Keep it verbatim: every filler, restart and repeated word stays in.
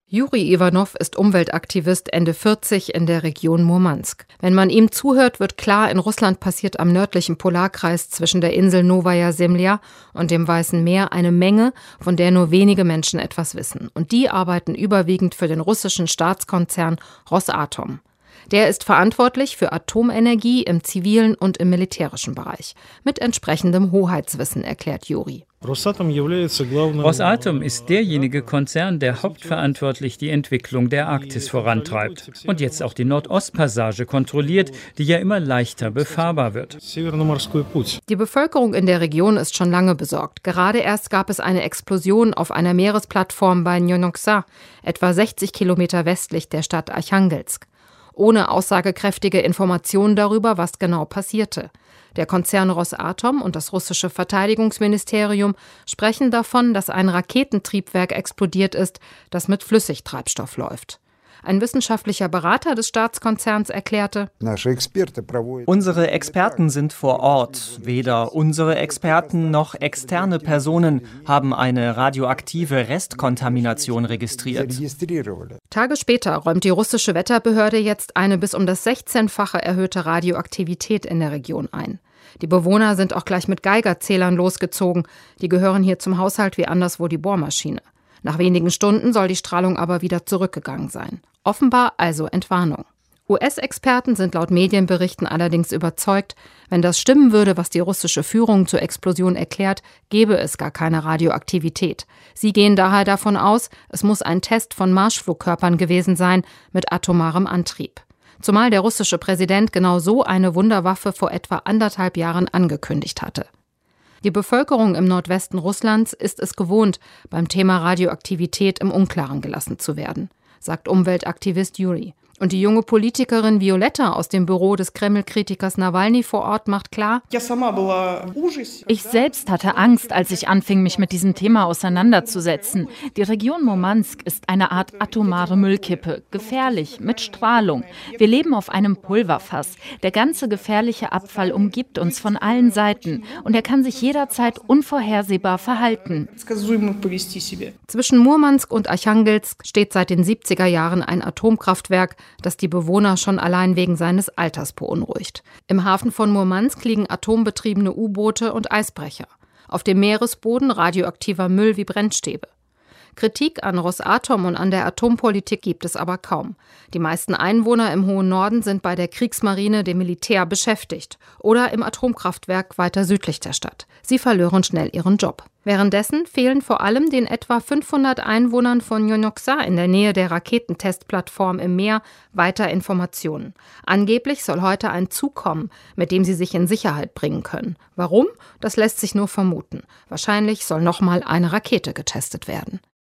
Juri Iwanow ist Umweltaktivist Ende vierzig in der Region Murmansk. Wenn man ihm zuhört, wird klar, in Russland passiert am nördlichen Polarkreis zwischen der Insel Novaya Semlja und dem Weißen Meer eine Menge, von der nur wenige Menschen etwas wissen. Und die arbeiten überwiegend für den russischen Staatskonzern Rosatom. Der ist verantwortlich für Atomenergie im zivilen und im militärischen Bereich. Mit entsprechendem Hoheitswissen, erklärt Juri. Rosatom ist derjenige Konzern, der hauptverantwortlich die Entwicklung der Arktis vorantreibt und jetzt auch die Nordostpassage kontrolliert, die ja immer leichter befahrbar wird. Die Bevölkerung in der Region ist schon lange besorgt. Gerade erst gab es eine Explosion auf einer Meeresplattform bei Nyonoksa, etwa sechzig Kilometer westlich der Stadt Archangelsk. Ohne aussagekräftige Informationen darüber, was genau passierte. Der Konzern Rosatom und das russische Verteidigungsministerium sprechen davon, dass ein Raketentriebwerk explodiert ist, das mit Flüssigtreibstoff läuft. Ein wissenschaftlicher Berater des Staatskonzerns erklärte: Unsere Experten sind vor Ort. Weder unsere Experten noch externe Personen haben eine radioaktive Restkontamination registriert. Tage später räumt die russische Wetterbehörde jetzt eine bis um das sechzehnfache erhöhte Radioaktivität in der Region ein. Die Bewohner sind auch gleich mit Geigerzählern losgezogen. Die gehören hier zum Haushalt wie anderswo die Bohrmaschine. Nach wenigen Stunden soll die Strahlung aber wieder zurückgegangen sein. Offenbar also Entwarnung. U S-Experten sind laut Medienberichten allerdings überzeugt, wenn das stimmen würde, was die russische Führung zur Explosion erklärt, gäbe es gar keine Radioaktivität. Sie gehen daher davon aus, es muss ein Test von Marschflugkörpern gewesen sein mit atomarem Antrieb. Zumal der russische Präsident genau so eine Wunderwaffe vor etwa anderthalb Jahren angekündigt hatte. Die Bevölkerung im Nordwesten Russlands ist es gewohnt, beim Thema Radioaktivität im Unklaren gelassen zu werden, sagt Umweltaktivist Juri. Und die junge Politikerin Violetta aus dem Büro des Kreml-Kritikers Nawalny vor Ort macht klar: Ich selbst hatte Angst, als ich anfing, mich mit diesem Thema auseinanderzusetzen. Die Region Murmansk ist eine Art atomare Müllkippe, gefährlich, mit Strahlung. Wir leben auf einem Pulverfass. Der ganze gefährliche Abfall umgibt uns von allen Seiten und er kann sich jederzeit unvorhersehbar verhalten. Zwischen Murmansk und Archangelsk steht seit den siebziger Jahren ein Atomkraftwerk, das die Bewohner schon allein wegen seines Alters beunruhigt. Im Hafen von Murmansk liegen atombetriebene U-Boote und Eisbrecher. Auf dem Meeresboden radioaktiver Müll wie Brennstäbe. Kritik an Rosatom und an der Atompolitik gibt es aber kaum. Die meisten Einwohner im hohen Norden sind bei der Kriegsmarine, dem Militär, beschäftigt oder im Atomkraftwerk weiter südlich der Stadt. Sie verlören schnell ihren Job. Währenddessen fehlen vor allem den etwa fünfhundert Einwohnern von Nyonoksa in der Nähe der Raketentestplattform im Meer weiter Informationen. Angeblich soll heute ein Zug kommen, mit dem sie sich in Sicherheit bringen können. Warum? Das lässt sich nur vermuten. Wahrscheinlich soll nochmal eine Rakete getestet werden.